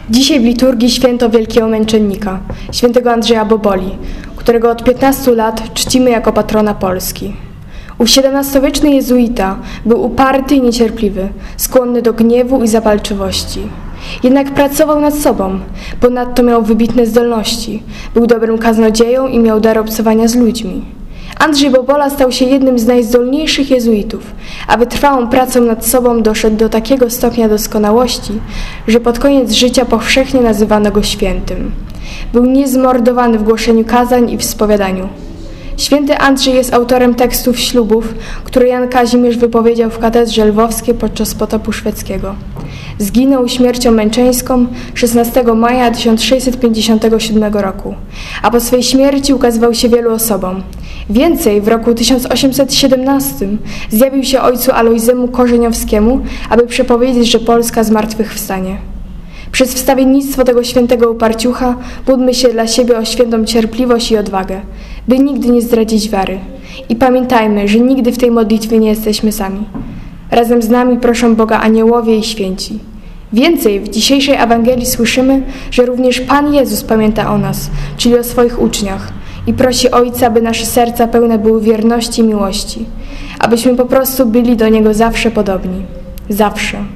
Dzisiaj w liturgii święto wielkiego męczennika, świętego Andrzeja Boboli, którego od 15 lat czcimy jako patrona Polski. Ów XVII-wieczny jezuita był uparty i niecierpliwy, skłonny do gniewu i zapalczywości. Jednak pracował nad sobą, ponadto miał wybitne zdolności, był dobrym kaznodzieją i miał dar obcowania z ludźmi. Andrzej Bobola stał się jednym z najzdolniejszych jezuitów, a wytrwałą pracą nad sobą doszedł do takiego stopnia doskonałości, że pod koniec życia powszechnie nazywano go świętym. Był niezmordowany w głoszeniu kazań i w spowiadaniu. Święty Andrzej jest autorem tekstów ślubów, które Jan Kazimierz wypowiedział w katedrze lwowskiej podczas potopu szwedzkiego. Zginął śmiercią męczeńską 16 maja 1657 roku, a po swej śmierci ukazywał się wielu osobom. Więcej, w roku 1817 zjawił się ojcu Alojzemu Korzeniowskiemu, aby przepowiedzieć, że Polska zmartwychwstanie. Przez wstawiennictwo tego świętego uparciucha módlmy się dla siebie o świętą cierpliwość i odwagę, by nigdy nie zdradzić wiary. I pamiętajmy, że nigdy w tej modlitwie nie jesteśmy sami. Razem z nami proszą Boga aniołowie i święci. Więcej, w dzisiejszej Ewangelii słyszymy, że również Pan Jezus pamięta o nas, czyli o swoich uczniach, i prosi Ojca, aby nasze serca pełne były wierności i miłości, abyśmy po prostu byli do Niego zawsze podobni. Zawsze.